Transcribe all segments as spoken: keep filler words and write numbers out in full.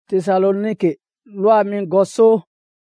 Thessalonike lua min goso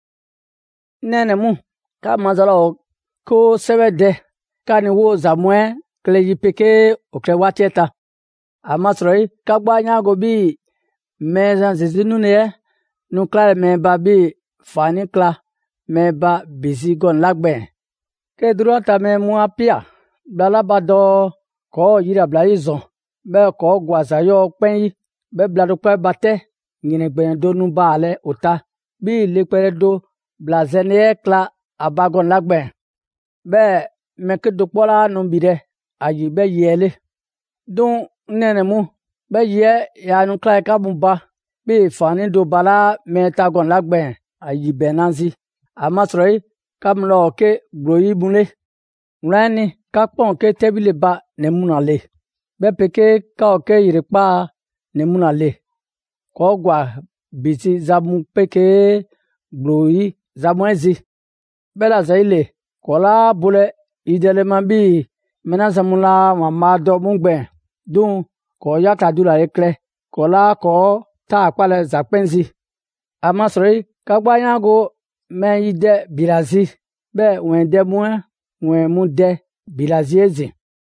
nene mu ka mazala o ko sebede ka ni wo zamwe kle yipeke okre watieta amasroi ka gbanya go bi mezan zezinu ne nu klare me ba bi fani kla me ba bisi gon lagbe ke durata me mu apia blala bado ko yira blai zon be ko gwaza yo pen yi be blado pe bate nyine gben do nu baale ota bi le pere do blazene kla abagon lagbe be me ke do pola no bide ayi be yele don nene mu be ye ya nu kla ka bumba bi fani do bala me tagon lagbe ayi benanzi amasroi kamlo ke broyi bunle rani ka pon ke tebile ba ne munale be peke ka o ke yirpa ne munale ko gwa biti zamu peke broyi zamwezi bela zaile kola bule idele mambi mena zamula mama do mungbe dun ko yata dula ekle kola ko ta kwale zakpenzi amasroi ka gbanya go me ide birazi be wende mu wen mu de birazi ezi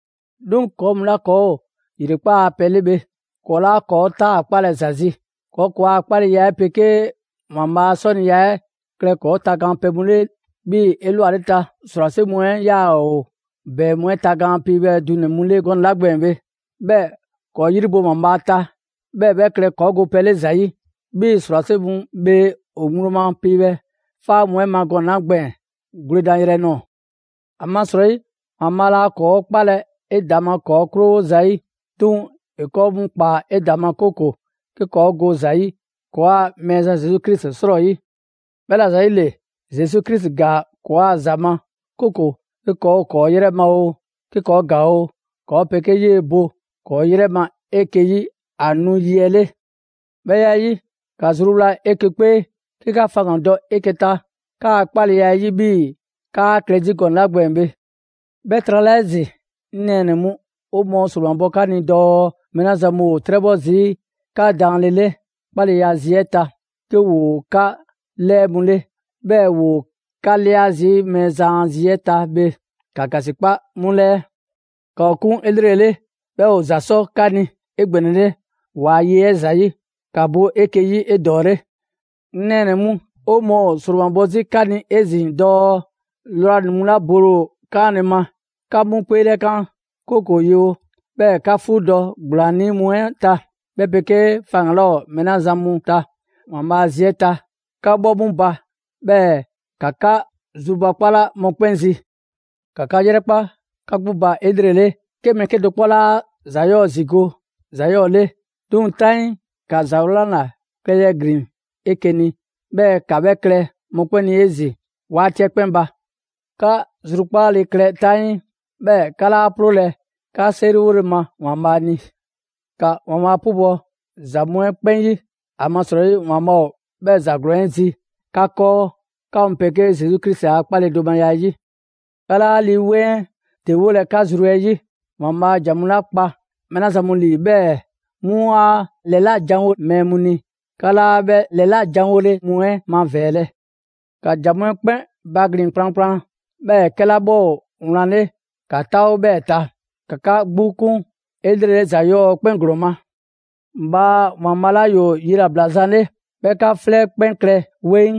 dun ko mla ko yirpa pelebe kola ko ta kwale zazi ko kwa kwale ya peke mama soni ya kle ko ta gan pemule bi elu arita surase mu ya o be mu ta gan pi be dune mule gon lagbenbe be ko yiribo mama ta be be kle ko go pele zayi bi surase mu be omuruma pi be fa mu ma gon lagben greda ire no amasroi amala ko pale edama ko kro zayi tun e ko mu pa edama koko ke ko go zayi ko a meza Jesus Christ sroi bela zaile Jesus Christ ga ko a zama koko ke ko ko yire ma o ke ko ga o ko peke ye bo ko yire ma ekeyi anu yele beya yi ka zurula ekepe ke ka fagando eketa ka pale ya yi bi ka kredi kon lagbenbe betralezi nene mu o mo sulambo ka ni do menazamu trebozi ka danlele pale ya zieta ke wo ka lemule be wo ka liazi mezan zieta be kakasikpa mule ka kun elrele be o zaso kani egbenele wa ye zayi kabo ekeyi edore nene mu o mo sulambozi kani ezi do lora mula boro kanema kamu pere kan koko yo be ka fudo glani muenta be peke fanglo menazamu ta mama zieta ka bobumba be kaka zuba pala mokpenzi kaka yerepa ka buba edrele ke meke do pola zayo zigo zayo le dun tain ka zaulana kele green ekeni be ka bekle mokpeni ezi wa tiekpemba ka zurukpa le kle tain be kala prole ka seriwure ma wamani ka wama pubo zamwe penyi amasroi wama be zagroenzi ka ko ka mpeke Jesus Christ a pale do mayayi kala liwe te wole ka zurueyi wama jamula pa mena zamuli be mua lela janwo memuni kala be lela janwole mue ma vele ka jamwe pe bagrin pran pran be kala bo unane ka tao be ta kaka gbukun edre zayo pengroma ba mamala yo yira blazane be ka fle penkre wen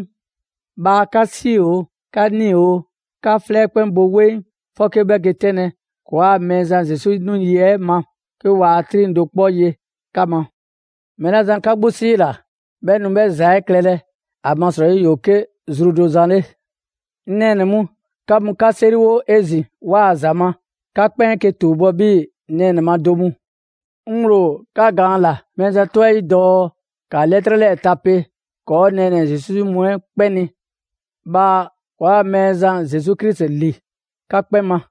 ba ka si o ka ni o ka fle pen bo wen foke be getene ko a meza Jesus nu ye ma ke wa trin do poye kama menazan ka busila be nu be zai klele amasro yo ke zrudo zane nene mu kam ka seriwo ezi wa zama ka pen ke tubo bi nene madomu ngro ka ganla meza toy do ka letre le tape ko nene Jesus mu peni ba wa meza Jesus Christ li ka pema